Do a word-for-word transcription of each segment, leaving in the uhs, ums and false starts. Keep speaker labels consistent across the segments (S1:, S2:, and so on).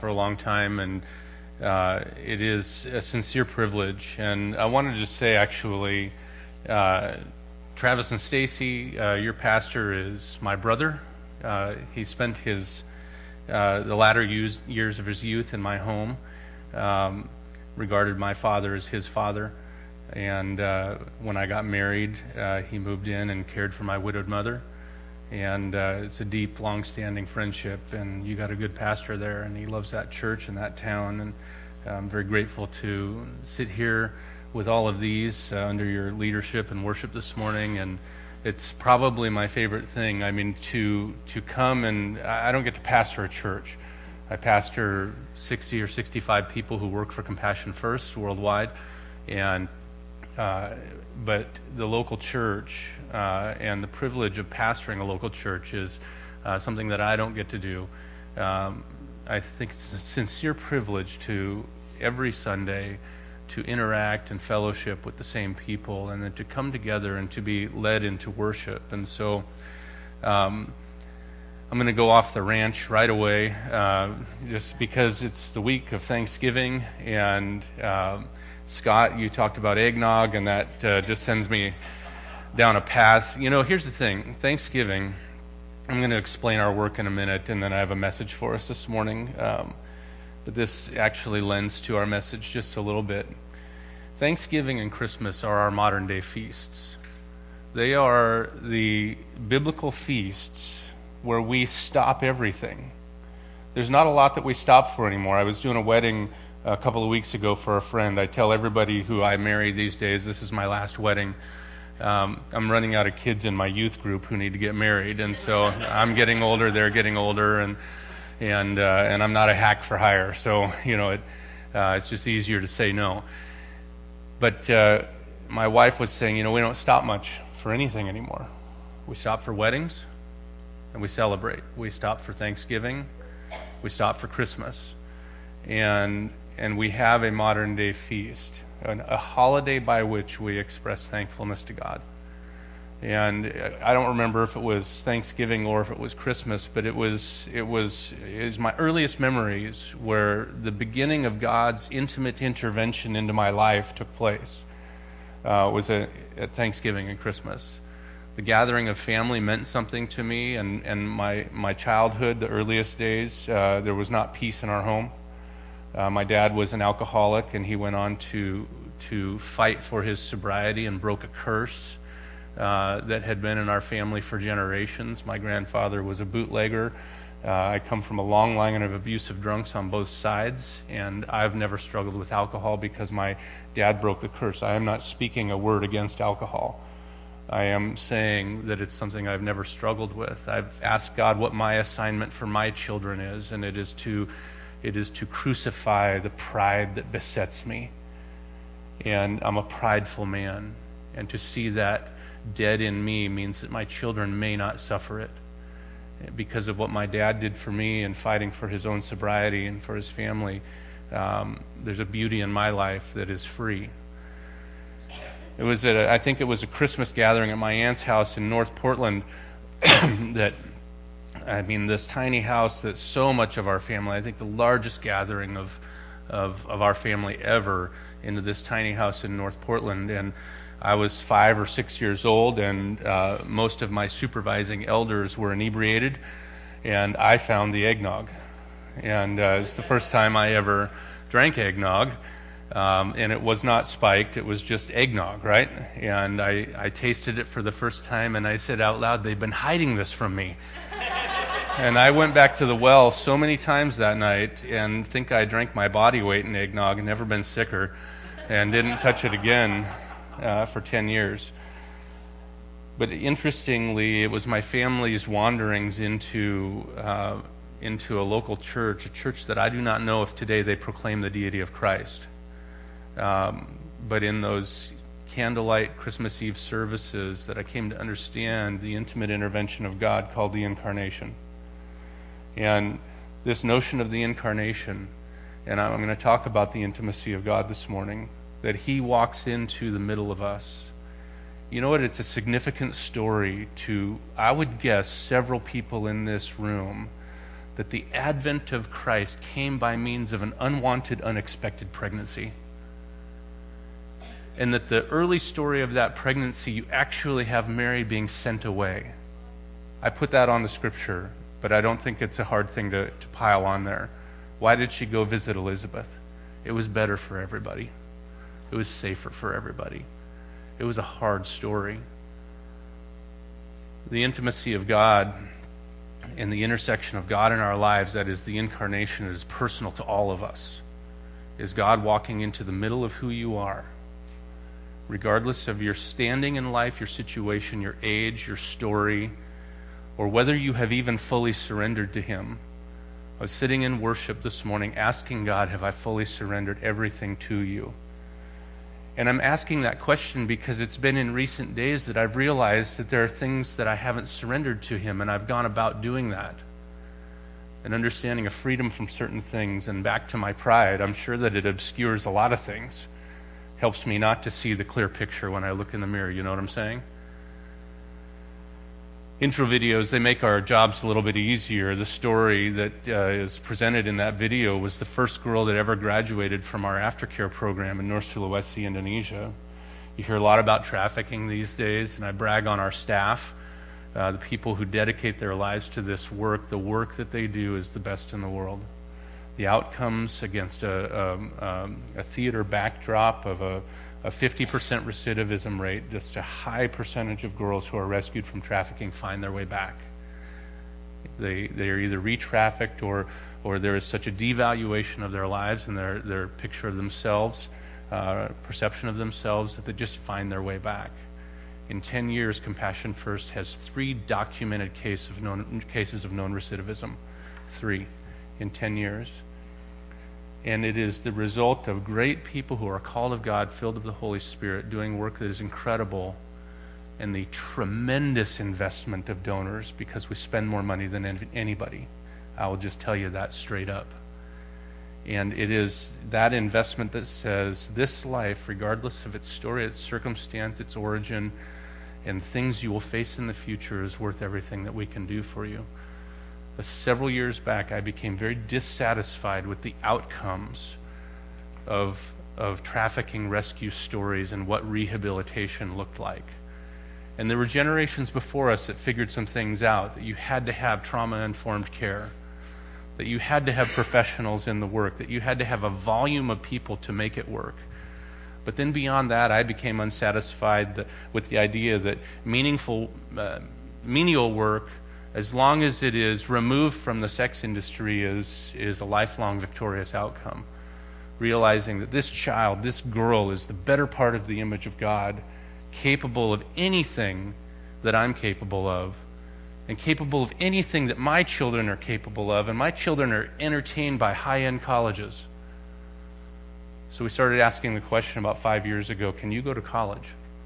S1: for a long time, and uh, it is a sincere privilege. And I wanted to say, actually, uh, Travis and Stacy, uh, your pastor is my brother. Uh, he spent his uh, the latter years, years of his youth in my home. Um, regarded my father as his father. And uh, when I got married, uh, he moved in and cared for my widowed mother. And uh, it's a deep, long-standing friendship, and you got a good pastor there, and he loves that church and that town, and I'm very grateful to sit here with all of these uh, under your leadership and worship this morning. And it's probably my favorite thing. I mean, to to come and I don't get to pastor a church. I pastor sixty or sixty-five people who work for Compassion First worldwide, and uh, but the local church uh, and the privilege of pastoring a local church is uh, something that I don't get to do. Um, I think it's a sincere privilege to every Sunday to interact and fellowship with the same people, and then to come together and to be led into worship. And so um, I'm going to go off the ranch right away, uh, just because it's the week of Thanksgiving, and uh, Scott, you talked about eggnog, and that uh, just sends me down a path. You know, here's the thing. Thanksgiving, I'm going to explain our work in a minute, and then I have a message for us this morning. Um, but this actually lends to our message just a little bit. Thanksgiving and Christmas are our modern day feasts. They are the biblical feasts where we stop everything. There's not a lot that we stop for anymore. I was doing a wedding a couple of weeks ago for a friend. I tell everybody who I marry these days, this is my last wedding. Um, I'm running out of kids in my youth group who need to get married, and so I'm getting older, they're getting older, and and uh, and I'm not a hack for hire, so you know it. Uh, it's just easier to say no. But uh, my wife was saying, you know, we don't stop much for anything anymore. We stop for weddings, and we celebrate. We stop for Thanksgiving, we stop for Christmas, and and we have a modern day feast, an, a holiday by which we express thankfulness to God. And I don't remember if it was Thanksgiving or if it was Christmas, but it was it was it was my earliest memories where the beginning of God's intimate intervention into my life took place. Uh, was a, at Thanksgiving and Christmas. The gathering of family meant something to me, and, and my, my childhood, the earliest days, uh, there was not peace in our home. Uh, my dad was an alcoholic, and he went on to to fight for his sobriety and broke a curse uh, that had been in our family for generations. My grandfather was a bootlegger. Uh, I come from a long line of abusive drunks on both sides, and I've never struggled with alcohol because my dad broke the curse. I am not speaking a word against alcohol. I am saying that it's something I've never struggled with. I've asked God what my assignment for my children is, and it is to it is to crucify the pride that besets me. And I'm a prideful man, and to see that dead in me means that my children may not suffer it. Because of what my dad did for me and fighting for his own sobriety and for his family, um, there's a beauty in my life that is free. It was at a, I think it was a Christmas gathering at my aunt's house in North Portland that, I mean, this tiny house that so much of our family, I think the largest gathering of of, of our family ever into this tiny house in North Portland. And I was five or six years old, and uh, most of my supervising elders were inebriated, and I found the eggnog. And uh, it's the first time I ever drank eggnog. Um, and it was not spiked, it was just eggnog, right? And I, I tasted it for the first time, and I said out loud, they've been hiding this from me. And I went back to the well so many times that night and think I drank my body weight in eggnog and never been sicker, and didn't touch it again uh, for ten years. But interestingly, it was my family's wanderings into uh, into a local church, a church that I do not know if today they proclaim the deity of Christ. Um, but in those candlelight Christmas Eve services that I came to understand the intimate intervention of God called the Incarnation. And this notion of the Incarnation, and I'm going to talk about the intimacy of God this morning, that He walks into the middle of us. You know what? It's a significant story to, I would guess, several people in this room that the advent of Christ came by means of an unwanted, unexpected pregnancy. And that the early story of that pregnancy, you actually have Mary being sent away. I put that on the scripture, but I don't think it's a hard thing to, to pile on there. Why did she go visit Elizabeth? It was better for everybody. It was safer for everybody. It was a hard story. The intimacy of God and the intersection of God in our lives, that is the incarnation, that is personal to all of us, is God walking into the middle of who you are, regardless of your standing in life, your situation, your age, your story, or whether you have even fully surrendered to Him. I was sitting in worship this morning asking God, have I fully surrendered everything to you? And I'm asking that question because it's been in recent days that I've realized that there are things that I haven't surrendered to Him, and I've gone about doing that. An understanding of freedom from certain things, and back to my pride, I'm sure that it obscures a lot of things. Helps me not to see the clear picture when I look in the mirror, you know what I'm saying? Intro videos, they make our jobs a little bit easier. The story that uh, is presented in that video was the first girl that ever graduated from our aftercare program in North Sulawesi, Indonesia. You hear a lot about trafficking these days, and I brag on our staff, uh, the people who dedicate their lives to this work. The work that they do is the best in the world. The outcomes against a, um, um, a theater backdrop of a a fifty percent recidivism rate, just a high percentage of girls who are rescued from trafficking find their way back. They they are either re-trafficked or or there is such a devaluation of their lives and their, their picture of themselves, uh, perception of themselves, that they just find their way back. In ten years, Compassion First has three documented case of known, cases of known recidivism. Three in ten years. And it is the result of great people who are called of God, filled of the Holy Spirit, doing work that is incredible, and the tremendous investment of donors, because we spend more money than anybody. I will just tell you that straight up. And it is that investment that says this life, regardless of its story, its circumstance, its origin, and things you will face in the future, is worth everything that we can do for you. Several years back, I became very dissatisfied with the outcomes of, of trafficking rescue stories and what rehabilitation looked like. And there were generations before us that figured some things out, that you had to have trauma-informed care, that you had to have professionals in the work, that you had to have a volume of people to make it work. But then beyond that, I became unsatisfied with the idea that meaningful, uh, menial work, as long as it is removed from the sex industry, is, is a lifelong victorious outcome. Realizing that this child, this girl, is the better part of the image of God, capable of anything that I'm capable of, and capable of anything that my children are capable of, and my children are entertained by high-end colleges. So we started asking the question about five years ago, can you go to college?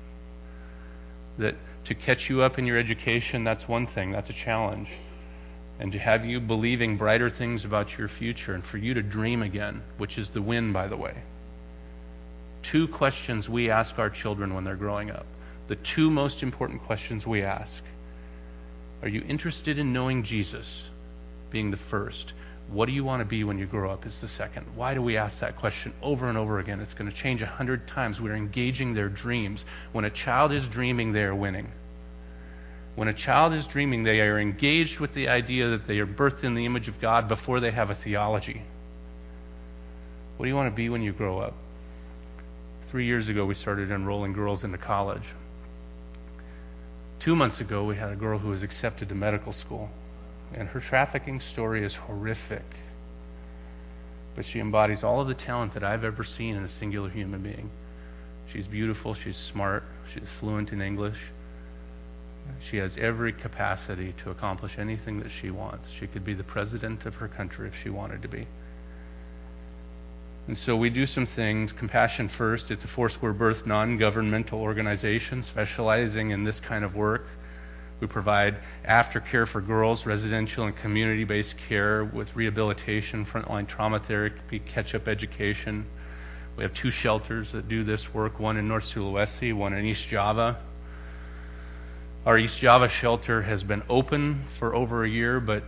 S1: That to catch you up in your education, that's one thing, that's a challenge. And to have you believing brighter things about your future, and for you to dream again, which is the win, by the way. Two questions we ask our children when they're growing up. The two most important questions we ask. Are you interested in knowing Jesus? Being the first. What do you want to be when you grow up is the second. Why do we ask that question over and over again? It's going to change a hundred times. We're engaging their dreams. When a child is dreaming, they are winning. When a child is dreaming, they are engaged with the idea that they are birthed in the image of God before they have a theology. What do you want to be when you grow up? Three years ago, we started enrolling girls into college. Two months ago, we had a girl who was accepted to medical school. And her trafficking story is horrific. But she embodies all of the talent that I've ever seen in a singular human being. She's beautiful, she's smart, she's fluent in English. She has every capacity to accomplish anything that she wants. She could be the president of her country if she wanted to be. And so we do some things. Compassion First, it's a Foursquare Birth non-governmental organization specializing in this kind of work. We provide aftercare for girls, residential and community-based care with rehabilitation, frontline trauma therapy, catch-up education. We have two shelters that do this work, one in North Sulawesi, one in East Java. Our East Java shelter has been open for over a year, but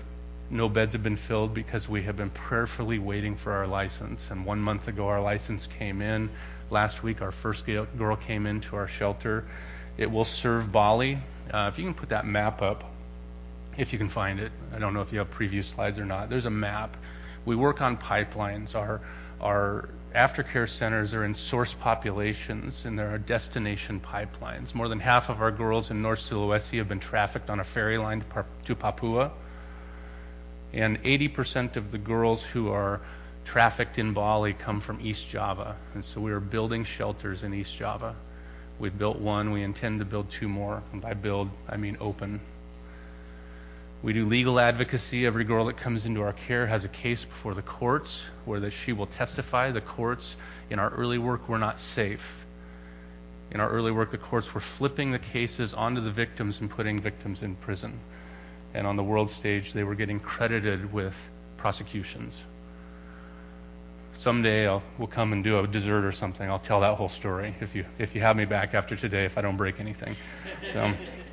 S1: No beds have been filled because we have been prayerfully waiting for our license. And one month ago, our license came in. Last week, our first girl came into our shelter. It will serve Bali. Uh, if you can put that map up, if you can find it. I don't know if you have preview slides or not. There's a map. We work on pipelines. Our our aftercare centers are in source populations, and there are destination pipelines. More than half of our girls in North Sulawesi have been trafficked on a ferry line to, to Papua. And eighty percent of the girls who are trafficked in Bali come from East Java. And so we are building shelters in East Java. We built one. We intend to build two more. And by build, I mean open. We do legal advocacy. Every girl that comes into our care has a case before the courts where that she will testify. The courts, in our early work, were not safe. In our early work, the courts were flipping the cases onto the victims and putting victims in prison. And on the world stage, they were getting credited with prosecutions. Someday I'll, we'll come and do a dessert or something. I'll tell that whole story if you if you have me back after today, if I don't break anything. So,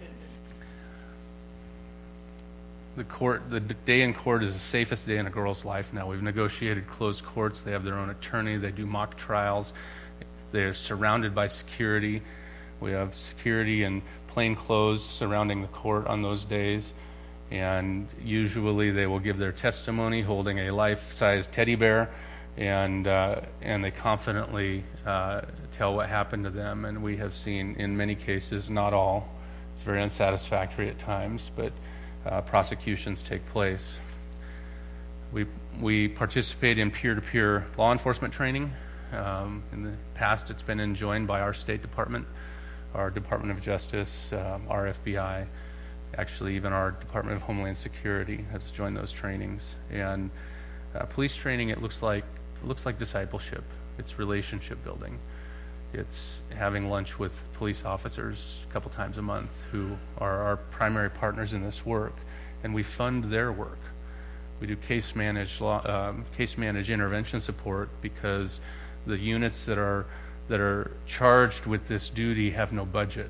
S1: the court, the day in court is the safest day in a girl's life now. We've negotiated closed courts. They have their own attorney. They do mock trials. They're surrounded by security. We have security in plain clothes surrounding the court on those days. And usually they will give their testimony holding a life-size teddy bear, and uh, and they confidently uh, tell what happened to them. And we have seen in many cases, not all, it's very unsatisfactory at times, but uh, prosecutions take place. We we participate in peer-to-peer law enforcement training. Um, in the past, it's been enjoined by our State Department, our Department of Justice, um, our F B I. Actually, even our Department of Homeland Security has joined those trainings. And uh, police training, it looks like it looks like discipleship. It's relationship building. It's having lunch with police officers a couple times a month who are our primary partners in this work, and we fund their work. We do case managed law, um, case managed intervention support because the units that are that are charged with this duty have no budget.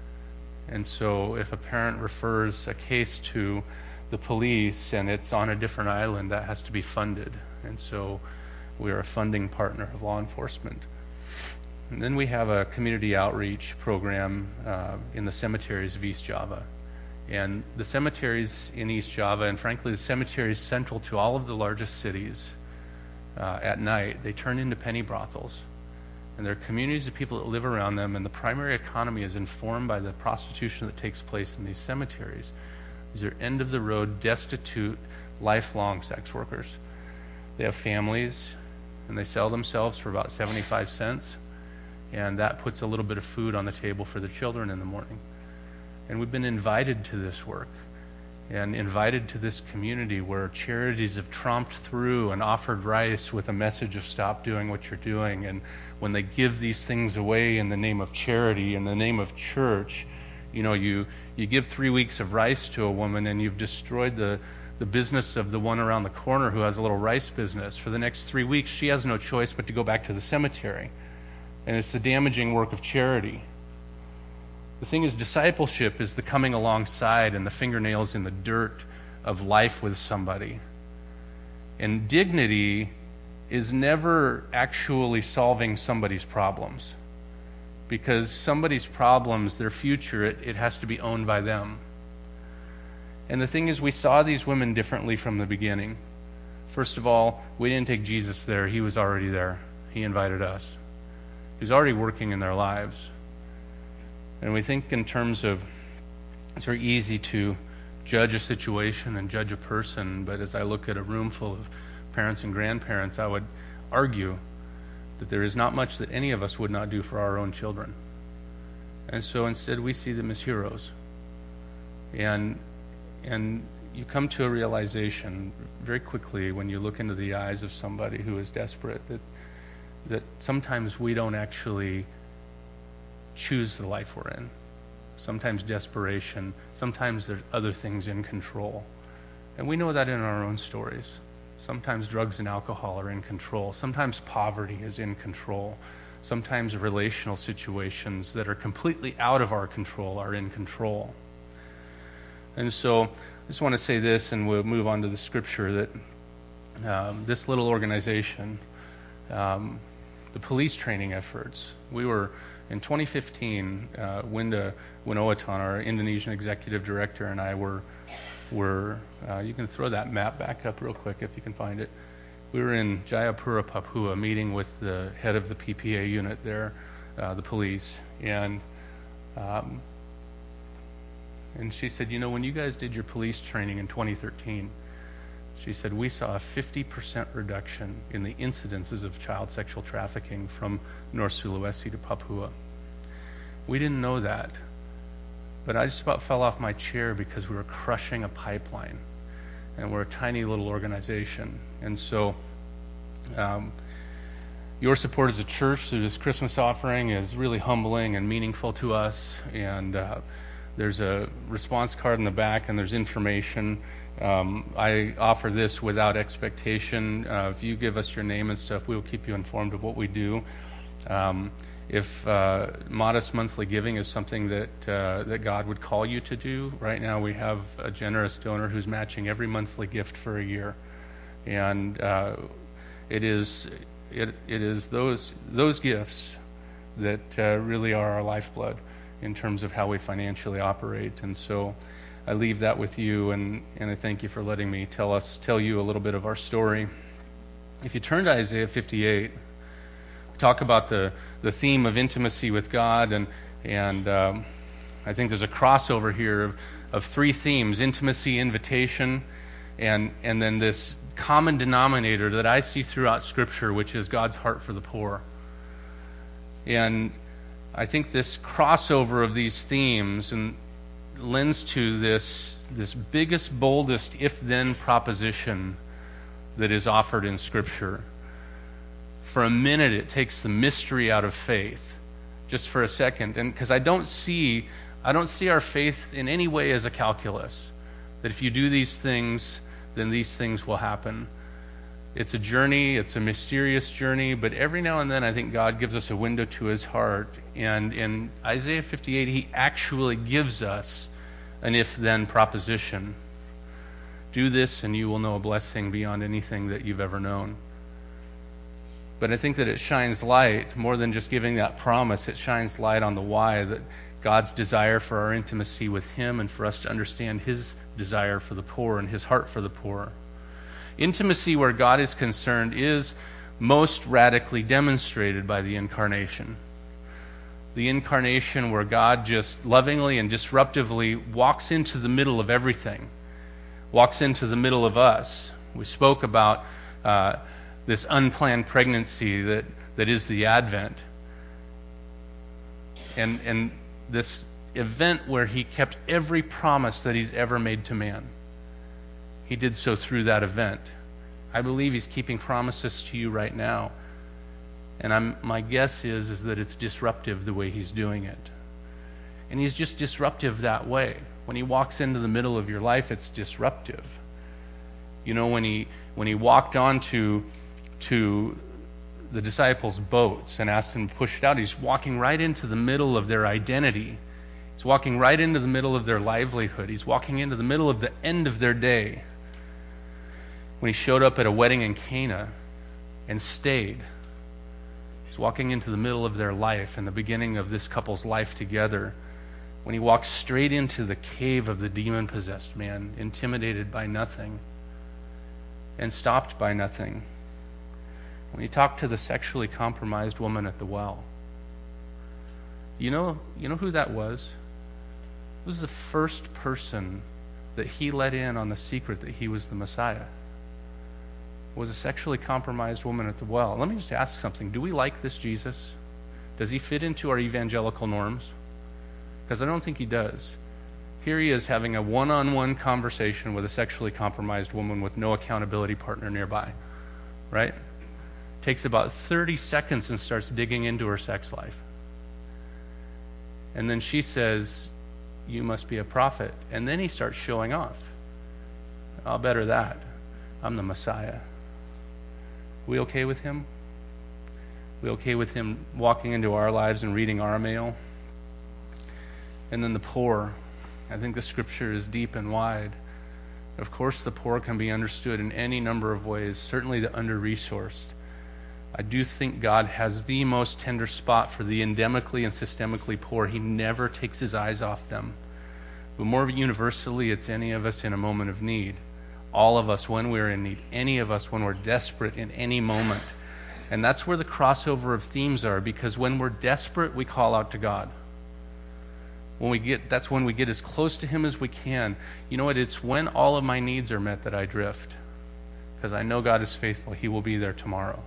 S1: And so if a parent refers a case to the police and it's on a different island, that has to be funded. And so we are a funding partner of law enforcement. And then we have a community outreach program uh, in the cemeteries of East Java. And the cemeteries in East Java, and frankly the cemeteries central to all of the largest cities, uh, at night, they turn into penny brothels. And there are communities of people that live around them, and the primary economy is informed by the prostitution that takes place in these cemeteries. These are end-of-the-road, destitute, lifelong sex workers. They have families, and they sell themselves for about seventy-five cents, and that puts a little bit of food on the table for the children in the morning. And we've been invited to this work, and invited to this community where charities have tromped through and offered rice with a message of stop doing what you're doing. And when they give these things away in the name of charity, in the name of church, you know, you, you give three weeks of rice to a woman and you've destroyed the, the business of the one around the corner who has a little rice business. For the next three weeks, she has no choice but to go back to the cemetery. And it's the damaging work of charity. The thing is, discipleship is the coming alongside and the fingernails in the dirt of life with somebody. And dignity is never actually solving somebody's problems. Because somebody's problems, their future, it, it has to be owned by them. And the thing is, we saw these women differently from the beginning. First of all, we didn't take Jesus there. He was already there. He invited us. He was already working in their lives. And we think in terms of, it's very easy to judge a situation and judge a person, but as I look at a room full of parents and grandparents, I would argue that there is not much that any of us would not do for our own children. And so instead we see them as heroes. And and you come to a realization very quickly when you look into the eyes of somebody who is desperate that that sometimes we don't actually choose the life we're in. Sometimes desperation, sometimes there's other things in control. And we know that in our own stories. Sometimes drugs and alcohol are in control. Sometimes poverty is in control. Sometimes relational situations that are completely out of our control are in control. And so just want to say this, and we'll move on to the scripture, that um, this little organization, um, the police training efforts, we were, in twenty fifteen, uh, Winda Winowatan, our Indonesian executive director, and I were, were uh, you can throw that map back up real quick if you can find it. We were in Jayapura, Papua, meeting with the head of the P P A unit there, uh, the police, and um, and she said, you know, when you guys did your police training in twenty thirteen, she said, we saw a fifty percent reduction in the incidences of child sexual trafficking from North Sulawesi to Papua. We didn't know that, but I just about fell off my chair because we were crushing a pipeline, and we're a tiny little organization. And so um, your support as a church through this Christmas offering is really humbling and meaningful to us. And uh, there's a response card in the back, and there's information. Um, I offer this without expectation. Uh, if you give us your name and stuff, we will keep you informed of what we do. Um, if uh, modest monthly giving is something that uh, that God would call you to do, right now we have a generous donor who's matching every monthly gift for a year, and uh, it is it it is those those gifts that uh, really are our lifeblood in terms of how we financially operate. And so I leave that with you, and, and I thank you for letting me tell us tell you a little bit of our story. If you turn to Isaiah fifty-eight, we talk about the, the theme of intimacy with God, and and um, I think there's a crossover here of, of three themes: intimacy, invitation, and and then this common denominator that I see throughout Scripture, which is God's heart for the poor. And I think this crossover of these themes and lends to this this biggest, boldest if-then proposition that is offered in Scripture. For a minute, it takes the mystery out of faith, just for a second, and because I don't see I don't see our faith in any way as a calculus, that if you do these things, then these things will happen. It's a journey, it's a mysterious journey, but every now and then I think God gives us a window to His heart. And in Isaiah fifty-eight, He actually gives us an if-then proposition. Do this and you will know a blessing beyond anything that you've ever known. But I think that it shines light, more than just giving that promise, it shines light on the why, that God's desire for our intimacy with Him and for us to understand His desire for the poor and His heart for the poor. Intimacy where God is concerned is most radically demonstrated by the incarnation. The incarnation where God just lovingly and disruptively walks into the middle of everything, walks into the middle of us. We spoke about uh, this unplanned pregnancy that, that is the Advent. And, and this event where He kept every promise that He's ever made to man. He did so through that event. I believe He's keeping promises to you right now. And I'm, my guess is, is that it's disruptive the way He's doing it. And He's just disruptive that way. When He walks into the middle of your life, it's disruptive. You know, when He when He walked onto to the disciples' boats and asked them to push it out, He's walking right into the middle of their identity. He's walking right into the middle of their livelihood. He's walking into the middle of the end of their day. When He showed up at a wedding in Cana and stayed, He's walking into the middle of their life and the beginning of this couple's life together. When He walked straight into the cave of the demon-possessed man, intimidated by nothing and stopped by nothing. When He talked to the sexually compromised woman at the well. You know, you know who that was? It was the first person that He let in on the secret that He was the Messiah. Was a sexually compromised woman at the well. Let me just ask something. Do we like this Jesus? Does He fit into our evangelical norms? Because I don't think He does. Here He is having a one-on-one conversation with a sexually compromised woman with no accountability partner nearby. Right? Takes about thirty seconds and starts digging into her sex life. And then she says, "You must be a prophet." And then He starts showing off. I'll better that. I'm the Messiah. We okay with Him? We okay with Him walking into our lives and reading our mail? And then the poor. I think the Scripture is deep and wide. Of course, the poor can be understood in any number of ways, certainly the under-resourced. I do think God has the most tender spot for the endemically and systemically poor. He never takes his eyes off them. But more universally, it's any of us in a moment of need. All of us when we're in need. Any of us when we're desperate in any moment. And that's where the crossover of themes are, because when we're desperate, we call out to God. When we get, that's when we get as close to him as we can. You know what? It's when all of my needs are met that I drift. Because I know God is faithful. He will be there tomorrow.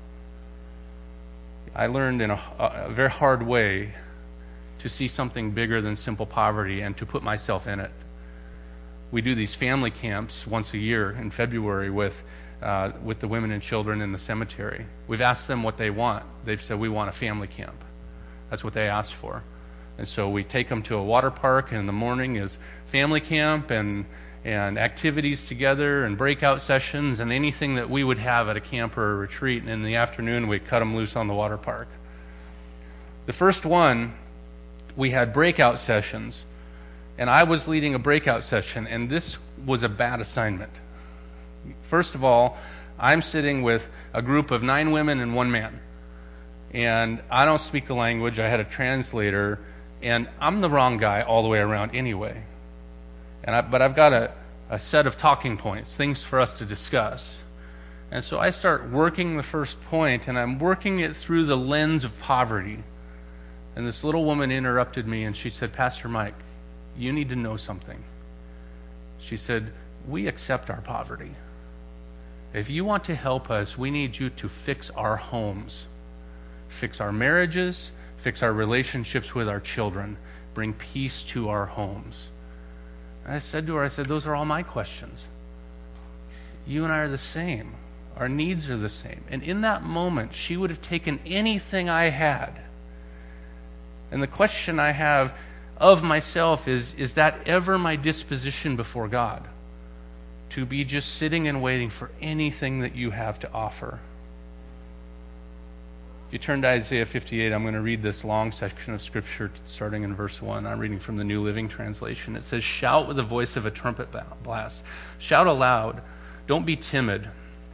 S1: I learned in a, a very hard way to see something bigger than simple poverty and to put myself in it. We do these family camps once a year in February with uh, with the women and children in the cemetery. We've asked them what they want. They've said, we want a family camp. That's what they asked for. And so we take them to a water park, and in the morning is family camp and and activities together and breakout sessions and anything that we would have at a camp or a retreat. And in the afternoon, we cut them loose on the water park. The first one, we had breakout sessions, and I was leading a breakout session, and this was a bad assignment. First of all, I'm sitting with a group of nine women and one man, and I don't speak the language. I had a translator, and I'm the wrong guy all the way around anyway. And I, but I've got a, a set of talking points, things for us to discuss. And so I start working the first point, and I'm working it through the lens of poverty. And this little woman interrupted me, and she said, Pastor Mike, you need to know something. She said, we accept our poverty. If you want to help us, we need you to fix our homes, fix our marriages, fix our relationships with our children, bring peace to our homes. And I said to her, I said, those are all my questions. You and I are the same. Our needs are the same. And in that moment, she would have taken anything I had. And the question I have of myself is, is that ever my disposition before God? To be just sitting and waiting for anything that you have to offer? If you turn to Isaiah fifty-eight, I'm going to read this long section of Scripture starting in verse one. I'm reading from the New Living Translation. It says, shout with the voice of a trumpet blast. Shout aloud. Don't be timid.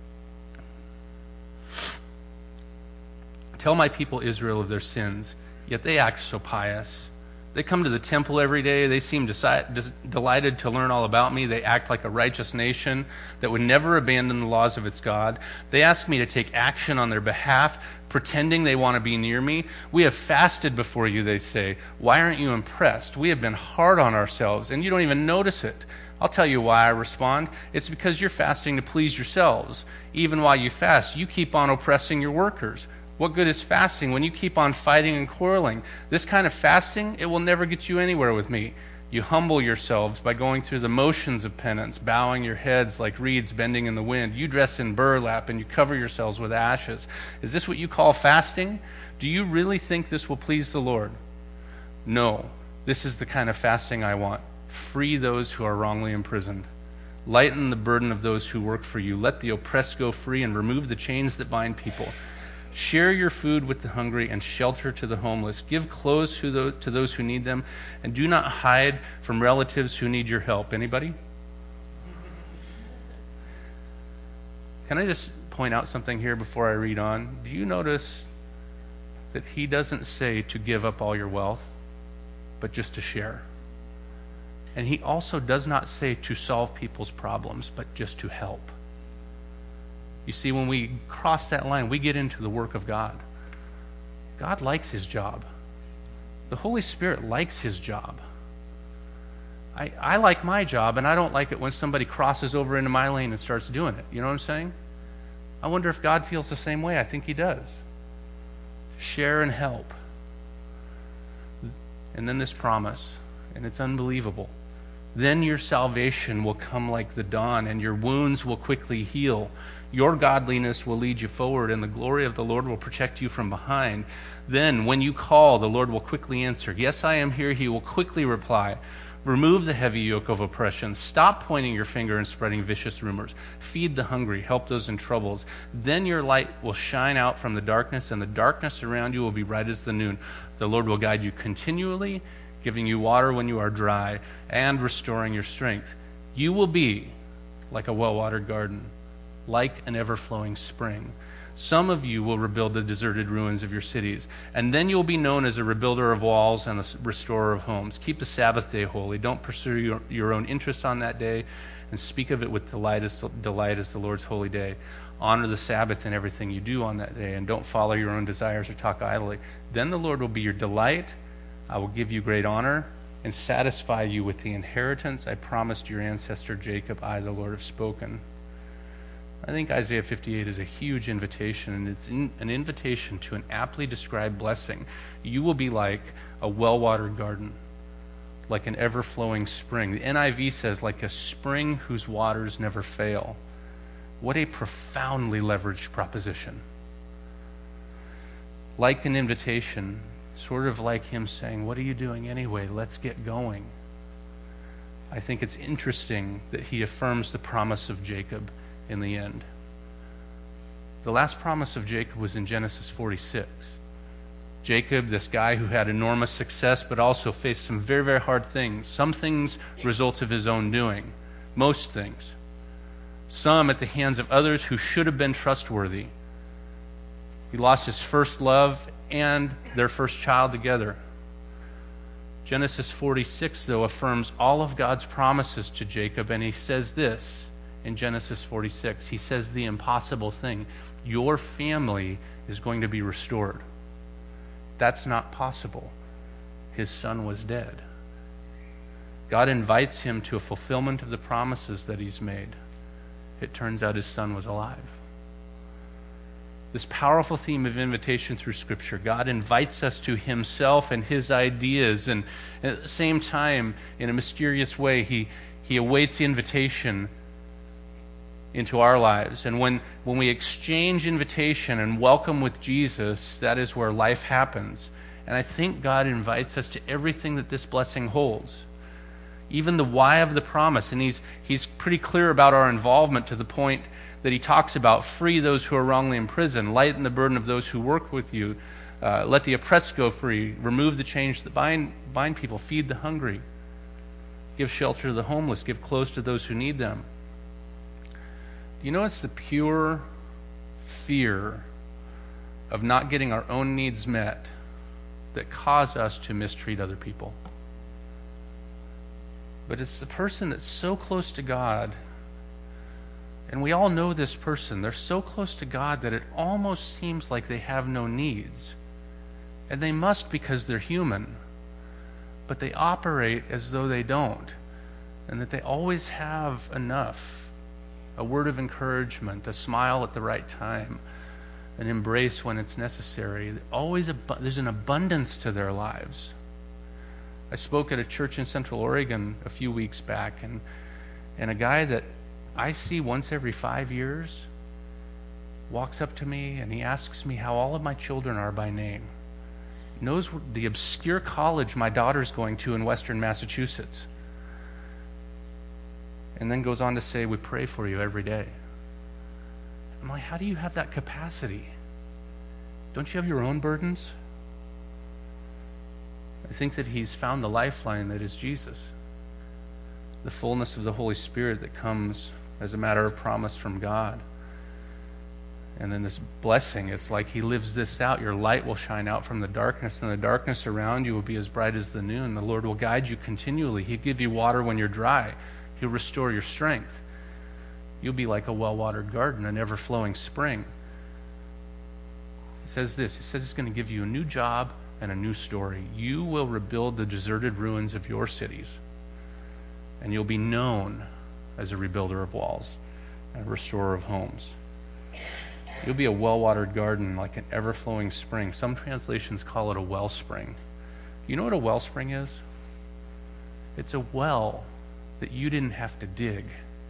S1: Tell my people Israel of their sins, yet they act so pious. They come to the temple every day. They seem deci- dis- delighted to learn all about me. They act like a righteous nation that would never abandon the laws of its God. They ask me to take action on their behalf, pretending they want to be near me. We have fasted before you, they say. Why aren't you impressed? We have been hard on ourselves, and you don't even notice it. I'll tell you why, I respond. It's because you're fasting to please yourselves. Even while you fast, you keep on oppressing your workers. What good is fasting when you keep on fighting and quarreling? This kind of fasting, it will never get you anywhere with me. You humble yourselves by going through the motions of penance, bowing your heads like reeds bending in the wind. You dress in burlap and you cover yourselves with ashes. Is this what you call fasting? Do you really think this will please the Lord? No, this is the kind of fasting I want. Free those who are wrongly imprisoned. Lighten the burden of those who work for you. Let the oppressed go free and remove the chains that bind people. Share your food with the hungry and shelter to the homeless. Give clothes to those who need them, and do not hide from relatives who need your help. Anybody? Can I just point out something here before I read on? Do you notice that he doesn't say to give up all your wealth, but just to share? And he also does not say to solve people's problems, but just to help. You see, when we cross that line, we get into the work of God. God likes his job. The Holy Spirit likes his job. I, I like my job, and I don't like it when somebody crosses over into my lane and starts doing it. You know what I'm saying? I wonder if God feels the same way. I think he does. Share and help. And then this promise, and it's unbelievable. Then your salvation will come like the dawn, and your wounds will quickly heal. Your godliness will lead you forward, and the glory of the Lord will protect you from behind. Then, when you call, the Lord will quickly answer. Yes, I am here, he will quickly reply. Remove the heavy yoke of oppression. Stop pointing your finger and spreading vicious rumors. Feed the hungry, help those in troubles. Then your light will shine out from the darkness, and the darkness around you will be bright as the noon. The Lord will guide you continually, giving you water when you are dry, and restoring your strength. You will be like a well-watered garden, like an ever-flowing spring. Some of you will rebuild the deserted ruins of your cities, and then you'll be known as a rebuilder of walls and a restorer of homes. Keep the Sabbath day holy. Don't pursue your, your own interests on that day, and speak of it with delight as, delight as the Lord's holy day. Honor the Sabbath in everything you do on that day, and don't follow your own desires or talk idly. Then the Lord will be your delight. I will give you great honor and satisfy you with the inheritance I promised your ancestor Jacob. I, the Lord, have spoken. I think Isaiah fifty-eight is a huge invitation, and it's in, an invitation to an aptly described blessing. You will be like a well-watered garden, like an ever-flowing spring. The N I V says, like a spring whose waters never fail. What a profoundly leveraged proposition. Like an invitation, sort of like him saying, what are you doing anyway? Let's get going. I think it's interesting that he affirms the promise of Jacob in the end. The last promise of Jacob was in Genesis forty-six. Jacob, this guy who had enormous success but also faced some very, very hard things. Some things results of his own doing. Most things. Some at the hands of others who should have been trustworthy. He lost his first love and their first child together. Genesis forty-six, though, affirms all of God's promises to Jacob, and he says this in Genesis forty-six. He says the impossible thing. Your family is going to be restored. That's not possible. His son was dead. God invites him to a fulfillment of the promises that he's made. It turns out his son was alive. This powerful theme of invitation through Scripture, God invites us to himself and his ideas, and at the same time, in a mysterious way, he, he awaits invitation into our lives. And when, when we exchange invitation and welcome with Jesus, that is where life happens. And I think God invites us to everything that this blessing holds. Even the why of the promise. And he's, he's pretty clear about our involvement to the point that he talks about free those who are wrongly imprisoned, lighten the burden of those who work with you, uh, let the oppressed go free, remove the chains that bind, bind people, feed the hungry, give shelter to the homeless, give clothes to those who need them. You know, it's the pure fear of not getting our own needs met that cause us to mistreat other people. But it's the person that's so close to God, and we all know this person. They're so close to God that it almost seems like they have no needs. And they must, because they're human. But they operate as though they don't, and that they always have enough. A word of encouragement, a smile at the right time, an embrace when it's necessary. Always ab- there's an abundance to their lives. I spoke at a church in Central Oregon a few weeks back, and and a guy that I see once every five years walks up to me and he asks me how all of my children are by name. He knows the obscure college my daughter's going to in Western Massachusetts. And then goes on to say, we pray for you every day. I'm like, how do you have that capacity? Don't you have your own burdens? I think that he's found the lifeline that is Jesus. The fullness of the Holy Spirit that comes as a matter of promise from God. And then this blessing, it's like he lives this out. Your light will shine out from the darkness, and the darkness around you will be as bright as the noon. The Lord will guide you continually. He'll give you water when you're dry. He'll restore your strength. You'll be like a well-watered garden, an ever-flowing spring. He says this. He says he's going to give you a new job and a new story. You will rebuild the deserted ruins of your cities, and you'll be known as a rebuilder of walls and a restorer of homes. You'll be a well-watered garden, like an ever-flowing spring. Some translations call it a wellspring. You know what a wellspring is? It's a well that you didn't have to dig.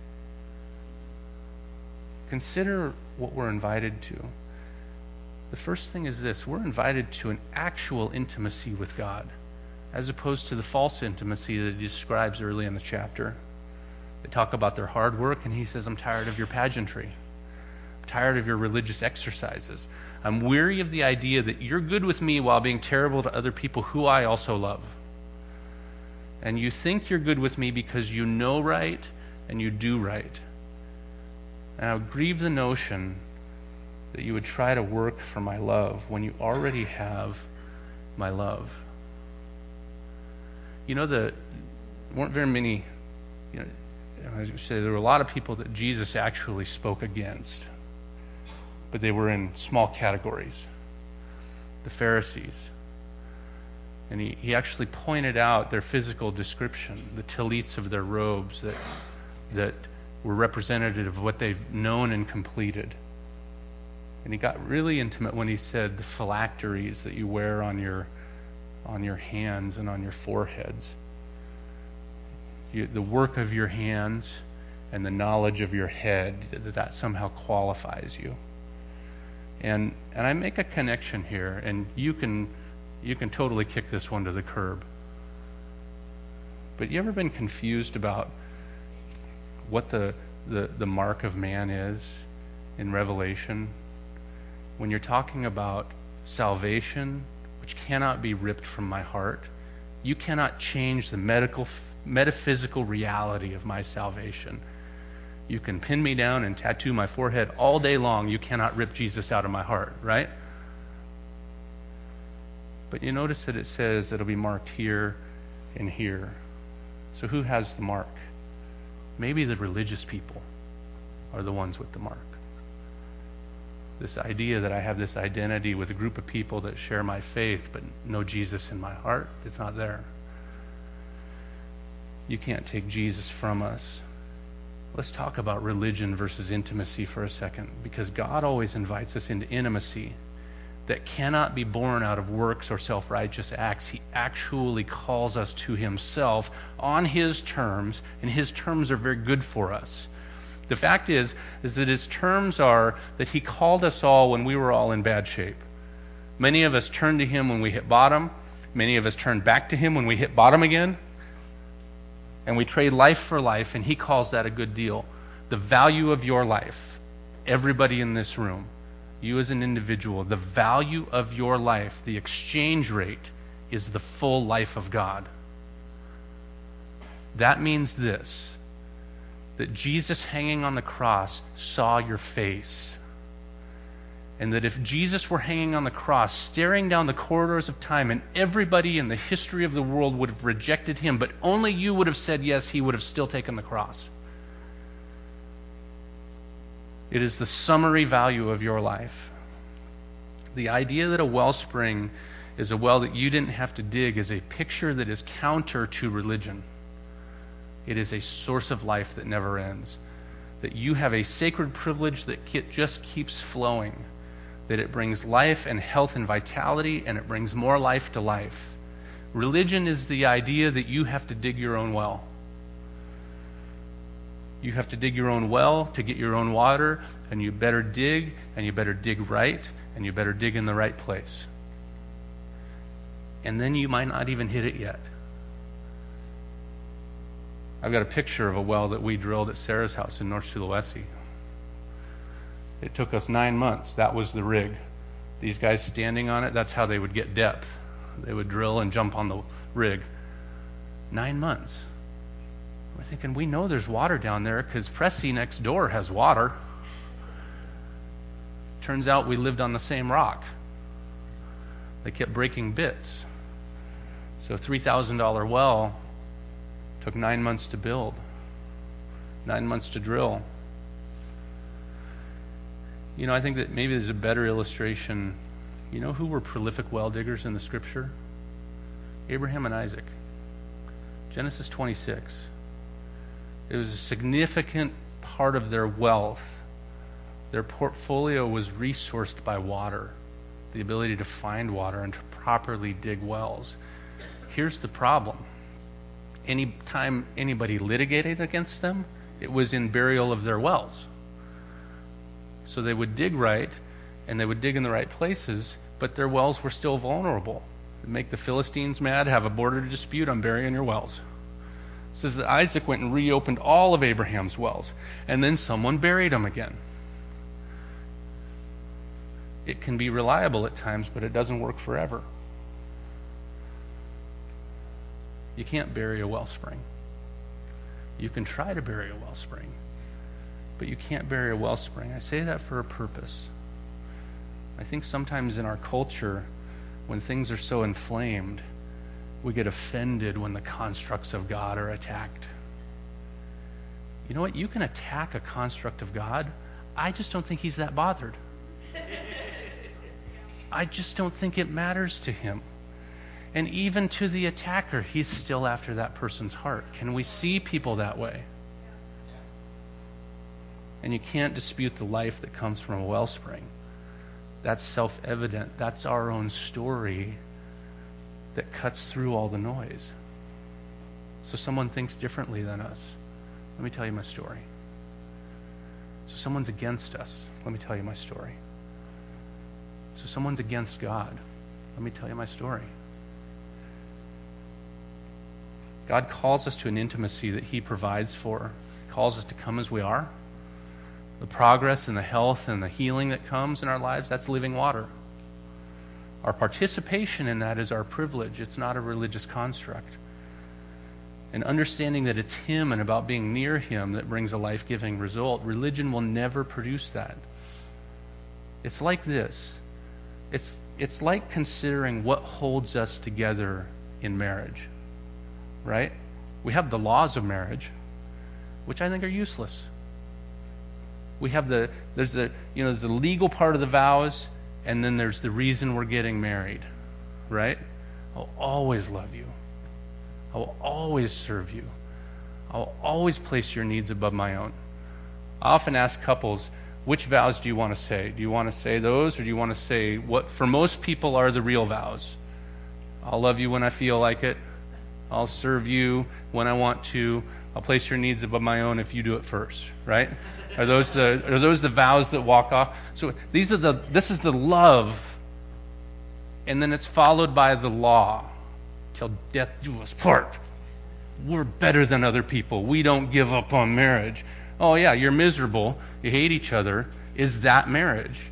S1: Consider what we're invited to. The first thing is this: we're invited to an actual intimacy with God, as opposed to the false intimacy that he describes early in the chapter. They talk about their hard work, and he says, I'm tired of your pageantry. I'm tired of your religious exercises. I'm weary of the idea that you're good with me while being terrible to other people who I also love. And you think you're good with me because you know right and you do right. And I would grieve the notion that you would try to work for my love when you already have my love. You know, the, there weren't very many, you know, as you say, there were a lot of people that Jesus actually spoke against, but they were in small categories. The Pharisees. And he, he actually pointed out their physical description, the tallits of their robes that that were representative of what they've known and completed. And he got really intimate when he said the phylacteries that you wear on your on your hands and on your foreheads. You, the work of your hands and the knowledge of your head, that, that somehow qualifies you. And and I make a connection here, and you can you can totally kick this one to the curb. But you ever been confused about what the, the, the mark of man is in Revelation? When you're talking about salvation, which cannot be ripped from my heart, you cannot change the medical, metaphysical reality of my salvation. You can pin me down and tattoo my forehead all day long. You cannot rip Jesus out of my heart, right? But you notice that it says it'll be marked here and here. So who has the mark? Maybe the religious people are the ones with the mark. This idea that I have this identity with a group of people that share my faith but no Jesus in my heart, it's not there. You can't take Jesus from us. Let's talk about religion versus intimacy for a second, because God always invites us into intimacy that cannot be born out of works or self-righteous acts. He actually calls us to himself on his terms, and his terms are very good for us. The fact is, is that his terms are that he called us all when we were all in bad shape. Many of us turned to him when we hit bottom. Many of us turned back to him when we hit bottom again. And we trade life for life, and he calls that a good deal. The value of your life, everybody in this room, you as an individual, the value of your life, the exchange rate, is the full life of God. That means this, that Jesus hanging on the cross saw your face. And that if Jesus were hanging on the cross, staring down the corridors of time, and everybody in the history of the world would have rejected him, but only you would have said yes, he would have still taken the cross. It is the summary value of your life. The idea that a wellspring is a well that you didn't have to dig is a picture that is counter to religion. It is a source of life that never ends. That you have a sacred privilege that just keeps flowing. That it brings life and health and vitality, and it brings more life to life. Religion is the idea that you have to dig your own well. You have to dig your own well to get your own water, and you better dig, and you better dig right, and you better dig in the right place. And then you might not even hit it yet. I've got a picture of a well that we drilled at Sarah's house in North Sulawesi. It took us nine months. That was the rig. These guys standing on it, that's how they would get depth. They would drill and jump on the rig. Nine months. We're thinking, we know there's water down there because Pressy next door has water. Turns out we lived on the same rock. They kept breaking bits. So a three thousand dollars well took nine months to build, nine months to drill. You know, I think that maybe there's a better illustration. You know who were prolific well diggers in the scripture? Abraham and Isaac. Genesis twenty-six. It was a significant part of their wealth. Their portfolio was resourced by water, the ability to find water and to properly dig wells. Here's the problem. Anytime anybody litigated against them, it was in burial of their wells. So they would dig right, and they would dig in the right places, but their wells were still vulnerable. It'd make the Philistines mad, have a border dispute, I'm burying your wells. It says that Isaac went and reopened all of Abraham's wells, and then someone buried them again. It can be reliable at times, but it doesn't work forever. You can't bury a wellspring. You can try to bury a wellspring, but you can't bury a wellspring. I say that for a purpose. I think sometimes in our culture, when things are so inflamed, we get offended when the constructs of God are attacked. You know what? You can attack a construct of God. I just don't think he's that bothered. I just don't think it matters to him. And even to the attacker, he's still after that person's heart. Can we see people that way? And you can't dispute the life that comes from a wellspring. That's self-evident. That's our own story that cuts through all the noise. So someone thinks differently than us. Let me tell you my story. So someone's against us. Let me tell you my story. So someone's against God. Let me tell you my story. God calls us to an intimacy that he provides for. He calls us to come as we are. The progress and the health and the healing that comes in our lives, that's living water. Our participation in that is our privilege. It's not a religious construct. And understanding that it's him and about being near him that brings a life-giving result. Religion will never produce that. It's like this. It's, it's like considering what holds us together in marriage. Right? We have the laws of marriage, which I think are useless. We have the, there's the, you know, there's the legal part of the vows, and then there's the reason we're getting married. Right? I'll always love you. I will always serve you. I will always place your needs above my own. I often ask couples, which vows do you want to say? Do you want to say those, or do you want to say what for most people are the real vows? I'll love you when I feel like it. I'll serve you when I want to. I'll place your needs above my own if you do it first, right? Are those the are those the vows that walk off? So these are the this is the love, and then it's followed by the law. Till death do us part. We're better than other people. We don't give up on marriage. Oh yeah, you're miserable. You hate each other. Is that marriage?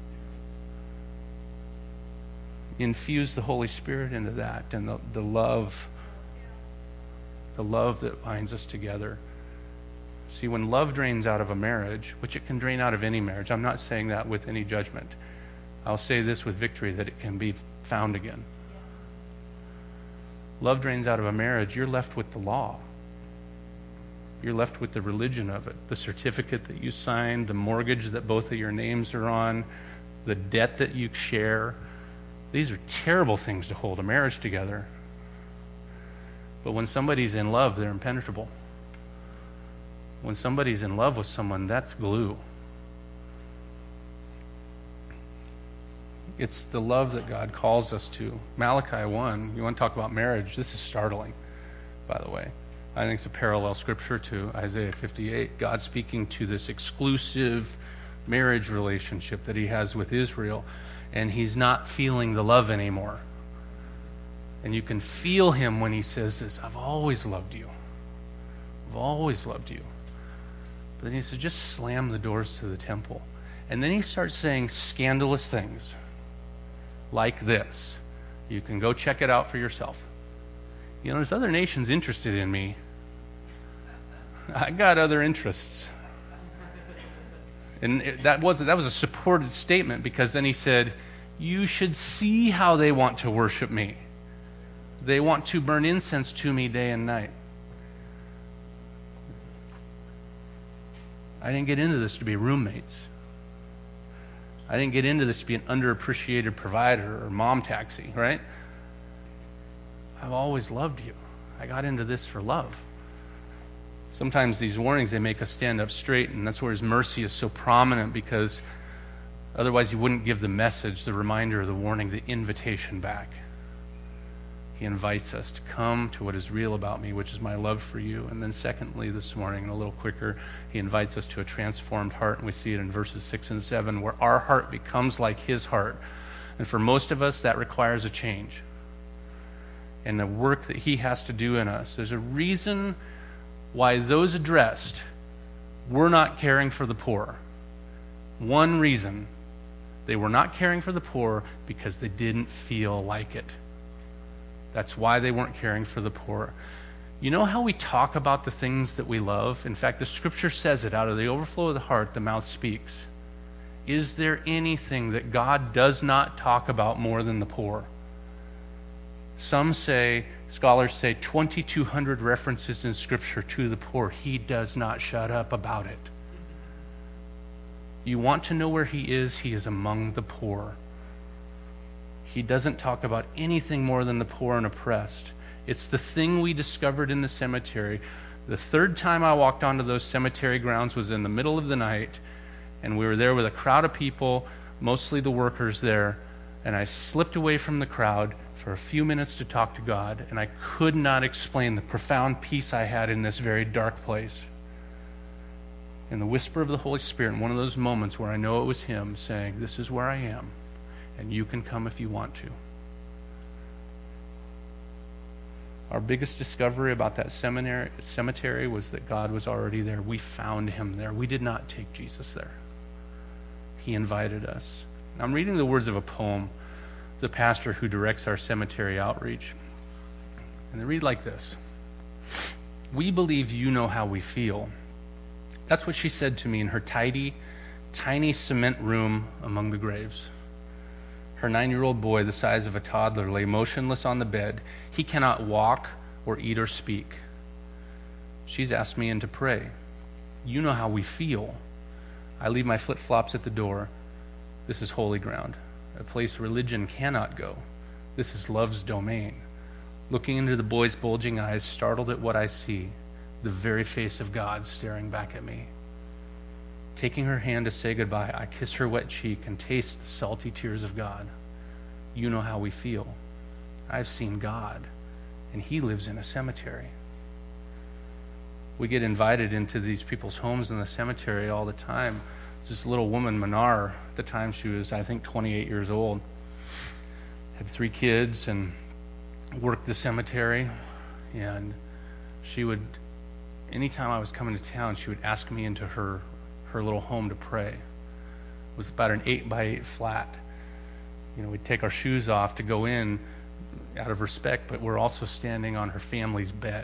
S1: Infuse the Holy Spirit into that, and the, the love, the love that binds us together. See, when love drains out of a marriage, which it can drain out of any marriage, I'm not saying that with any judgment. I'll say this with victory, that it can be found again. Love drains out of a marriage, you're left with the law. You're left with the religion of it, the certificate that you signed, the mortgage that both of your names are on, the debt that you share. These are terrible things to hold a marriage together. But when somebody's in love, they're impenetrable. When somebody's in love with someone, that's glue. It's the love that God calls us to. Malachi one, you want to talk about marriage, this is startling, by the way. I think it's a parallel scripture to Isaiah fifty-eight. God speaking to this exclusive marriage relationship that he has with Israel, and he's not feeling the love anymore. And you can feel him when he says this, I've always loved you. I've always loved you. But then he says, just slam the doors to the temple. And then he starts saying scandalous things like this. You can go check it out for yourself. You know, there's other nations interested in me. I got other interests. And it, that was that was a supported statement, because then he said, you should see how they want to worship me. They want to burn incense to me day and night. I didn't get into this to be roommates. I didn't get into this to be an underappreciated provider or mom taxi, right? I've always loved you. I got into this for love. Sometimes these warnings, they make us stand up straight, and that's where his mercy is so prominent, because otherwise he wouldn't give the message, the reminder, the warning, the invitation back. He invites us to come to what is real about me, which is my love for you. And then secondly, this morning, a little quicker, he invites us to a transformed heart, and we see it in verses six and seven, where our heart becomes like his heart. And for most of us, that requires a change. And the work that he has to do in us. There's a reason why those addressed were not caring for the poor. One reason. They were not caring for the poor because they didn't feel like it. That's why they weren't caring for the poor. You know how we talk about the things that we love? In fact, the scripture says it, out of the overflow of the heart, the mouth speaks. Is there anything that God does not talk about more than the poor? Some say, scholars say, twenty-two hundred references in scripture to the poor. He does not shut up about it. You want to know where he is? He is among the poor. He doesn't talk about anything more than the poor and oppressed. It's the thing we discovered in the cemetery. The third time I walked onto those cemetery grounds was in the middle of the night, and we were there with a crowd of people, mostly the workers there, and I slipped away from the crowd for a few minutes to talk to God, and I could not explain the profound peace I had in this very dark place. In the whisper of the Holy Spirit, in one of those moments where I know it was him saying, this is where I am, and you can come if you want to. Our biggest discovery about that seminary, cemetery was that God was already there. We found him there. We did not take Jesus there. He invited us. I'm reading the words of a poem, the pastor who directs our cemetery outreach. And they read like this. We believe you know how we feel. That's what she said to me in her tidy, tiny cement room among the graves. Her nine-year-old boy, the size of a toddler, lay motionless on the bed. He cannot walk or eat or speak. She's asked me in to pray. You know how we feel. I leave my flip-flops at the door. This is holy ground, a place religion cannot go. This is love's domain. Looking into the boy's bulging eyes, startled at what I see, the very face of God staring back at me. Taking her hand to say goodbye, I kiss her wet cheek and taste the salty tears of God. You know how we feel. I've seen God, and he lives in a cemetery. We get invited into these people's homes in the cemetery all the time. This little woman, Manar, at the time she was, I think, twenty-eight years old, had three kids and worked the cemetery, and she would, anytime I was coming to town, she would ask me into her her little home to pray. It was about an eight by eight flat. You know, we'd take our shoes off to go in out of respect, but we're also standing on her family's bed.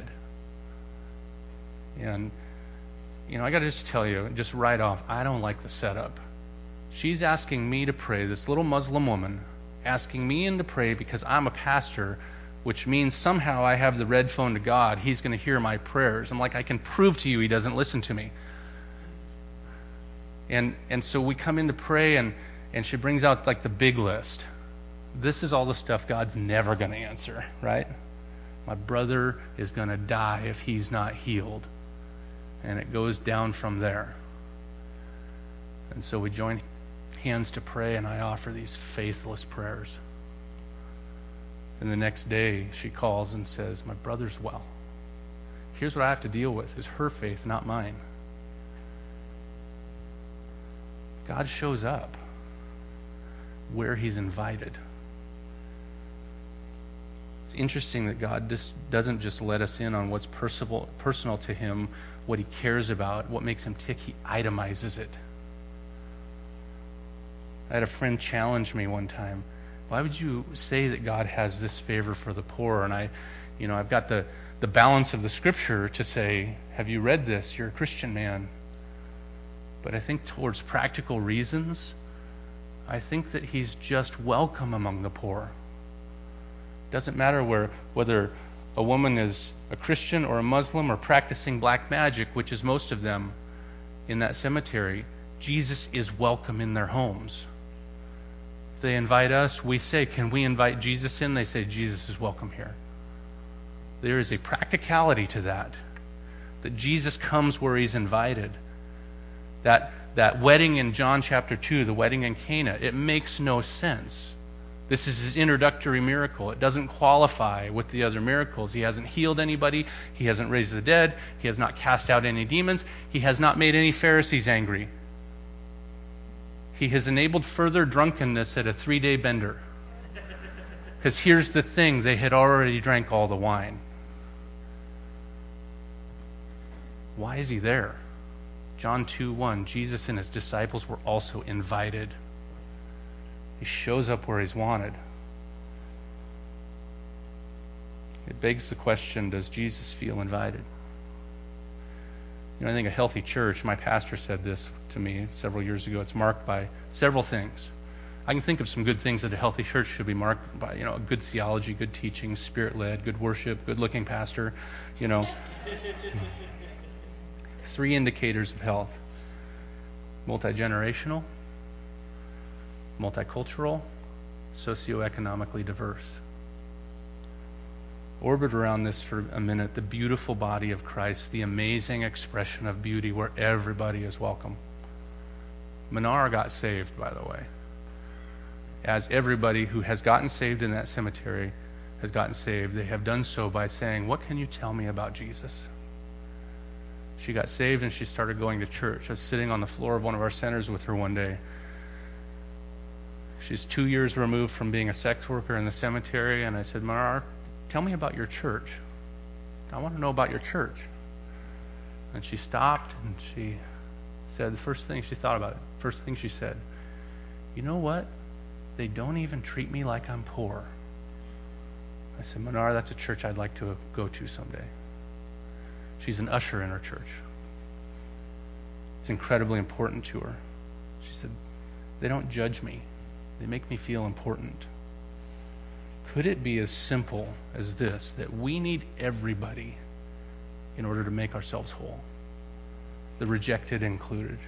S1: And, you know, I got to just tell you, just right off, I don't like the setup. She's asking me to pray, this little Muslim woman, asking me in to pray because I'm a pastor, which means somehow I have the red phone to God. He's going to hear my prayers. I'm like, I can prove to you he doesn't listen to me. And and so we come in to pray, and, and she brings out like the big list. This is all the stuff God's never going to answer, right? My brother is going to die if he's not healed. And it goes down from there. And so we join hands to pray, and I offer these faithless prayers. And the next day she calls and says, my brother's well. Here's what I have to deal with, is her faith, not mine. God shows up where he's invited. It's interesting that God just doesn't just let us in on what's personal, personal to him, what he cares about, what makes him tick. He itemizes it. I had a friend challenge me one time. Why would you say that God has this favor for the poor? And I, you know, I've got the, the balance of the scripture to say, have you read this? You're a Christian man. But I think towards practical reasons, I think that he's just welcome among the poor. Doesn't matter where whether a woman is a Christian or a Muslim or practicing black magic, which is most of them in that cemetery, Jesus is welcome in their homes. If they invite us, we say, can we invite Jesus in? They say, Jesus is welcome here. There is a practicality to that, that Jesus comes where he's invited. That that wedding in John chapter two, the wedding in Cana, it makes no sense. This is his introductory miracle. It doesn't qualify with the other miracles. He hasn't healed anybody. He hasn't raised the dead. He has not cast out any demons. He has not made any Pharisees angry. He has enabled further drunkenness at a three-day bender. Because here's the thing, they had already drank all the wine. Why is he there? John two one, Jesus and his disciples were also invited. He shows up where he's wanted. It begs the question, does Jesus feel invited? You know, I think a healthy church, my pastor said this to me several years ago, it's marked by several things. I can think of some good things that a healthy church should be marked by, you know, good theology, good teaching, spirit-led, good worship, good-looking pastor, you know. Three indicators of health: multi-generational, multicultural, socioeconomically diverse. Orbit around this for a minute: the beautiful body of Christ, the amazing expression of beauty where everybody is welcome. Manar got saved, by the way, as everybody who has gotten saved in that cemetery has gotten saved. They have done so by saying, "What can you tell me about Jesus?" She got saved and she started going to church. I was sitting on the floor of one of our centers with her one day. She's two years removed from being a sex worker in the cemetery, and I said, "Manar, tell me about your church. I want to know about your church." And she stopped and she said the first thing she thought about it. First thing she said, "You know what? They don't even treat me like I'm poor." I said, "Manar, that's a church I'd like to go to someday." She's an usher in her church. It's incredibly important to her. She said, "They don't judge me. They make me feel important." Could it be as simple as this, that we need everybody in order to make ourselves whole? The rejected included.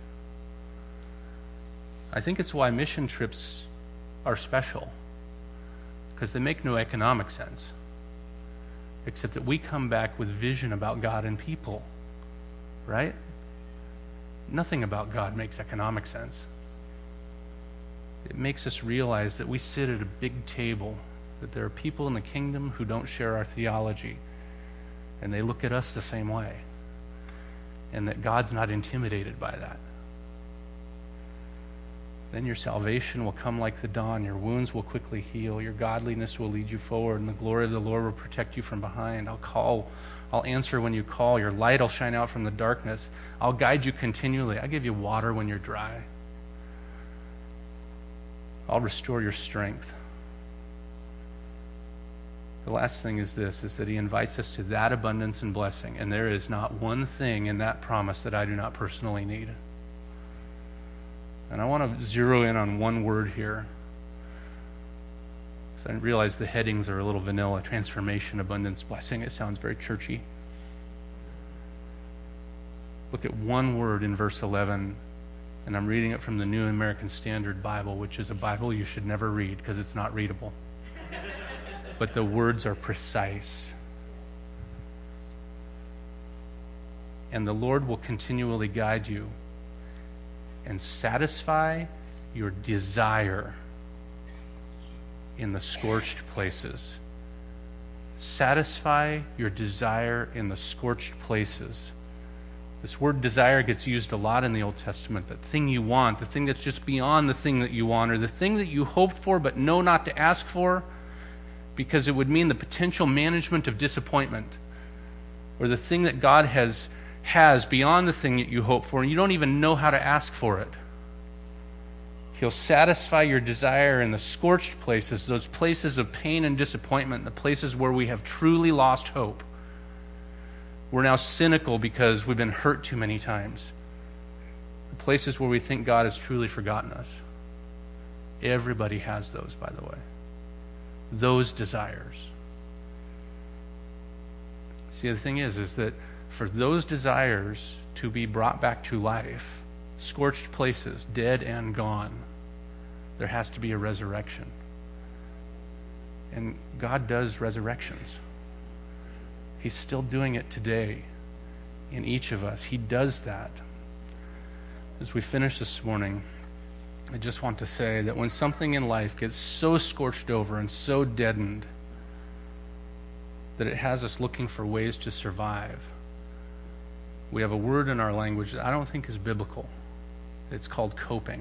S1: I think it's why mission trips are special, because they make no economic sense, except that we come back with vision about God and people, right? Nothing about God makes economic sense. It makes us realize that we sit at a big table, that there are people in the kingdom who don't share our theology, and they look at us the same way, and that God's not intimidated by that. Then your salvation will come like the dawn, your wounds will quickly heal, your godliness will lead you forward, and the glory of the Lord will protect you from behind. I'll call, I'll answer when you call, your light will shine out from the darkness. I'll guide you continually. I'll give you water when you're dry. I'll restore your strength. The last thing is this, is that he invites us to that abundance and blessing, and there is not one thing in that promise that I do not personally need. And I want to zero in on one word here, because I realize the headings are a little vanilla: transformation, abundance, blessing. It sounds very churchy. Look at one word in verse eleven, and I'm reading it from the New American Standard Bible, which is a Bible you should never read because it's not readable. But the words are precise. And the Lord will continually guide you and satisfy your desire in the scorched places. Satisfy your desire in the scorched places. This word desire gets used a lot in the Old Testament. That thing you want, the thing that's just beyond the thing that you want, or the thing that you hoped for but know not to ask for, because it would mean the potential management of disappointment, or the thing that God has has beyond the thing that you hope for, and you don't even know how to ask for it. He'll satisfy your desire in the scorched places, those places of pain and disappointment, the places where we have truly lost hope. We're now cynical because we've been hurt too many times. The places where we think God has truly forgotten us. Everybody has those, by the way. Those desires. See, the thing is, is that for those desires to be brought back to life, scorched places, dead and gone, there has to be a resurrection. And God does resurrections. He's still doing it today in each of us. He does that. As we finish this morning, I just want to say that when something in life gets so scorched over and so deadened that it has us looking for ways to survive, we have a word in our language that I don't think is biblical. It's called coping.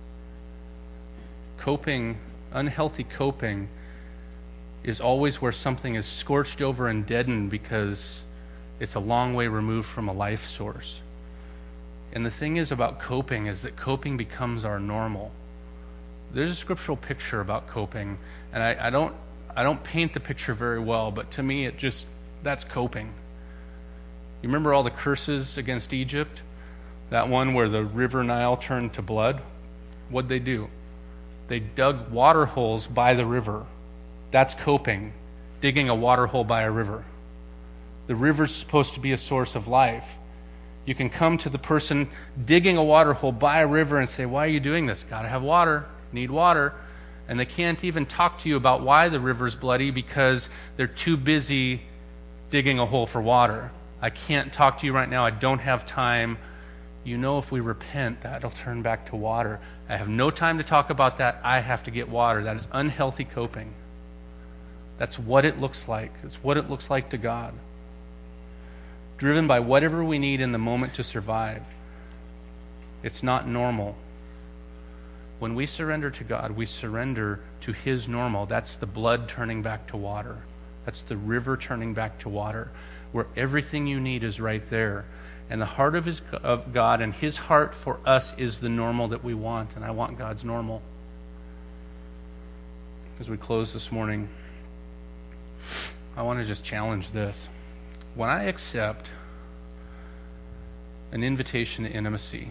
S1: Coping, unhealthy coping, is always where something is scorched over and deadened because it's a long way removed from a life source. And the thing is about coping is that coping becomes our normal. There's a scriptural picture about coping, and I, I don't I don't paint the picture very well, but to me it just, that's coping. You remember all the curses against Egypt? That one where the river Nile turned to blood? What'd they do? They dug water holes by the river. That's coping, digging a water hole by a river. The river's supposed to be a source of life. You can come to the person digging a water hole by a river and say, why are you doing this? Gotta have water, need water. And they can't even talk to you about why the river's bloody because they're too busy digging a hole for water. I can't talk to you right now. I don't have time. You know, if we repent, that'll turn back to water. I have no time to talk about that. I have to get water. That is unhealthy coping. That's what it looks like. It's what it looks like to God. Driven by whatever we need in the moment to survive. It's not normal. When we surrender to God, we surrender to His normal. That's the blood turning back to water. That's the river turning back to water, where everything you need is right there. And the heart of, his, of God and His heart for us is the normal that we want. And I want God's normal. As we close this morning, I want to just challenge this. When I accept an invitation to intimacy,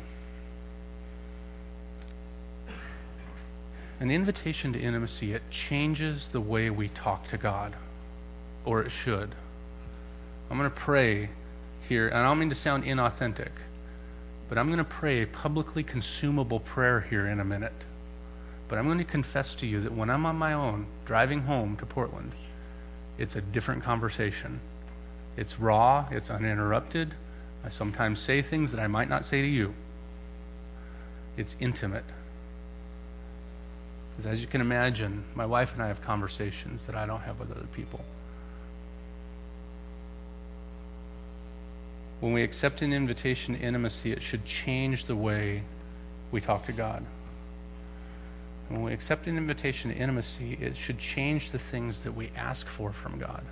S1: an invitation to intimacy, it changes the way we talk to God, or it should. I'm going to pray here, and I don't mean to sound inauthentic, but I'm going to pray a publicly consumable prayer here in a minute. But I'm going to confess to you that when I'm on my own, driving home to Portland, it's a different conversation. It's raw, it's uninterrupted. I sometimes say things that I might not say to you. It's intimate. Because as you can imagine, my wife and I have conversations that I don't have with other people. When we accept an invitation to intimacy, it should change the way we talk to God. When we accept an invitation to intimacy, it should change the things that we ask for from God.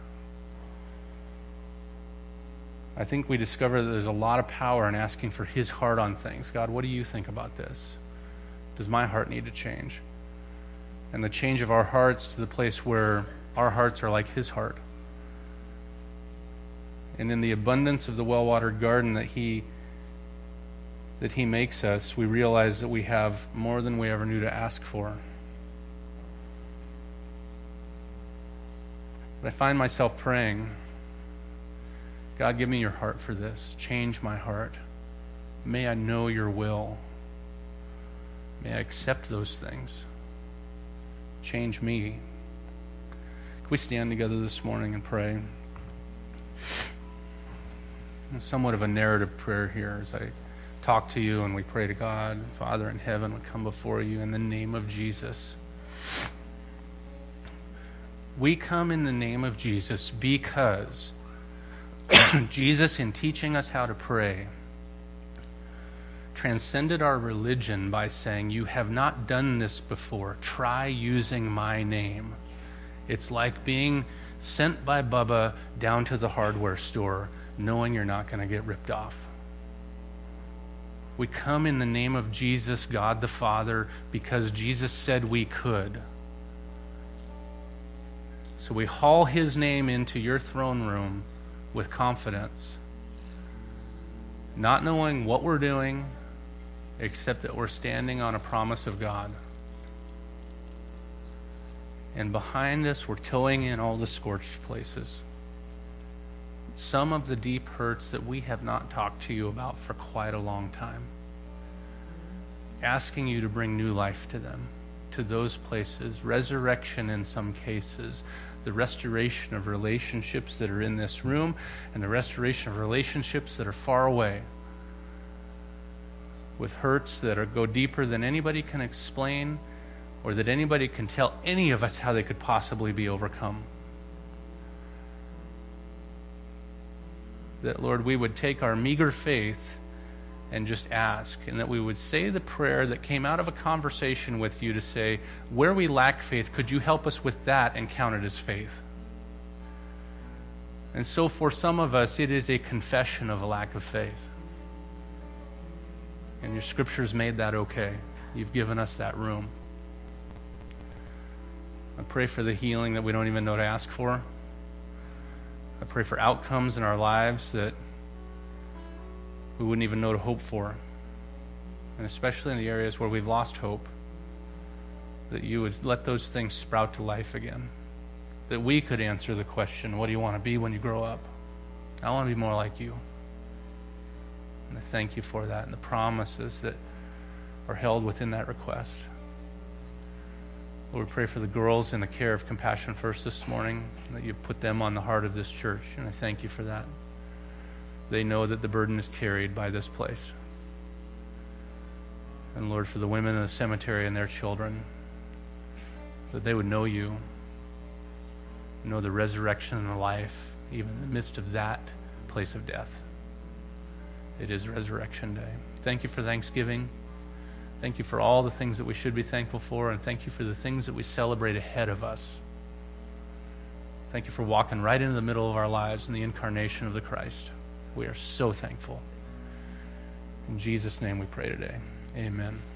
S1: I think we discover that there's a lot of power in asking for His heart on things. God, what do you think about this? Does my heart need to change? And the change of our hearts to the place where our hearts are like His heart. And in the abundance of the well-watered garden that He that He makes us, we realize that we have more than we ever knew to ask for. But I find myself praying, God, give me your heart for this. Change my heart. May I know your will. May I accept those things. Change me. Can we stand together this morning and pray? Somewhat of a narrative prayer here as I talk to you and we pray to God. Father in heaven, we come before you in the name of Jesus. We come in the name of Jesus because Jesus, in teaching us how to pray, transcended our religion by saying, you have not done this before. Try using my name. It's like being sent by Bubba down to the hardware store knowing you're not going to get ripped off. We come in the name of Jesus, God the Father, because Jesus said we could. So we haul His name into your throne room with confidence, not knowing what we're doing, except that we're standing on a promise of God. And behind us, we're towing in all the scorched places. Some of the deep hurts that we have not talked to you about for quite a long time. Asking you to bring new life to them, to those places, resurrection in some cases, the restoration of relationships that are in this room, and the restoration of relationships that are far away, with hurts that are, go deeper than anybody can explain, or that anybody can tell any of us how they could possibly be overcome. That, Lord, we would take our meager faith and just ask, and that we would say the prayer that came out of a conversation with you to say, where we lack faith, could you help us with that and count it as faith? And so for some of us, it is a confession of a lack of faith. And your scriptures made that okay. You've given us that room. I pray for the healing that we don't even know to ask for. I pray for outcomes in our lives that we wouldn't even know to hope for. And especially in the areas where we've lost hope, that you would let those things sprout to life again. That we could answer the question, what do you want to be when you grow up? I want to be more like you. And I thank you for that and the promises that are held within that request. Lord, we pray for the girls in the care of Compassion First this morning, that you've put them on the heart of this church, and I thank you for that. They know that the burden is carried by this place. And Lord, for the women in the cemetery and their children, that they would know you, know the resurrection and the life, even in the midst of that place of death. It is Resurrection Day. Thank you for Thanksgiving. Thank you for all the things that we should be thankful for, and thank you for the things that we celebrate ahead of us. Thank you for walking right into the middle of our lives in the incarnation of the Christ. We are so thankful. In Jesus' name we pray today. Amen.